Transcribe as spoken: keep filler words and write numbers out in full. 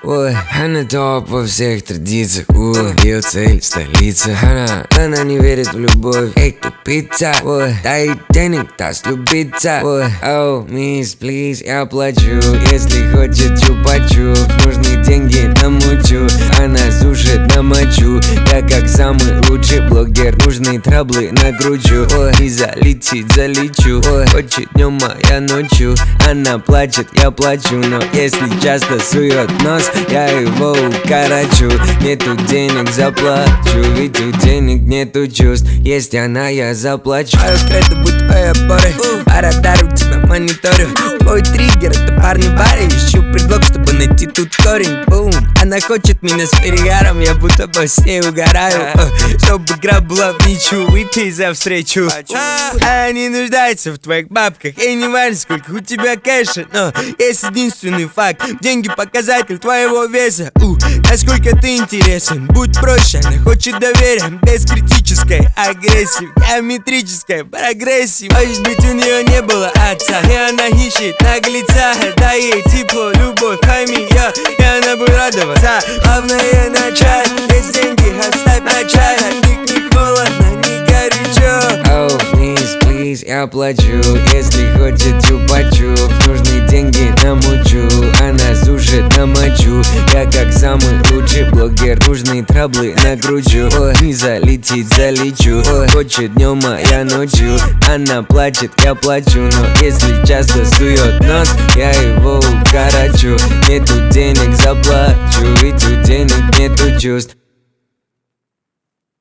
Ой, она топ во всех традициях. Ой, ее цель столица. Она, она не верит в любовь. Эй, тупица. Ой, дай денег, даст любиться. Ой, оу, мисс, плиз, я плачу. Если хочет чупа-чуп, нужны деньги намучу. Она сушит на мочу. Я как самый лучший блогер, нужные траблы накручу. Ой, и залетит, залечу. Ой, хочет днем, а я ночью. Она плачет, я плачу. Но если часто сует нос, я его укорочу. Нету денег, заплачу. Ведь у денег нету чувств. Есть она, я заплачу. Мое кредо будет твоей опорой. По радару тебя мониторю. Твой триггер, это парни в баре. Ищу предлог, чтобы найти тут корень. Бум. Она хочет меня с перегаром. Я будто бы с ней угораю. Чтобы игра была в ничью. Выпей за встречу. Она не нуждается в твоих бабках. И не важно, сколько у тебя кэша. Но есть единственный факт. Деньги показатель твоего веса. У, насколько ты интересен. Будь проще, она хочет доверия. Без критической агрессии. Геометрической прогрессии. Может быть, у нее не было отца. И она ищет наглеца. Дай ей тепло, любовь, пойми ее. И она будет радоваться. Главное начать. Есть деньги, оставь начать. От них не холодно, не горячо. Оу, мисс, плиз, я плачу. Если хочет чупа-чуп, нужны деньги намучу. Она сушит на мочу. Я как самый лучший блогер, нужные траблы накручу. Ой, не залетит, залечу. Ой, хочет днем, а я ночью. Она плачет, я плачу. Но если часто сует нос, я его укорочу. Нету денег, заплачу. Ведь у денег нету чувств.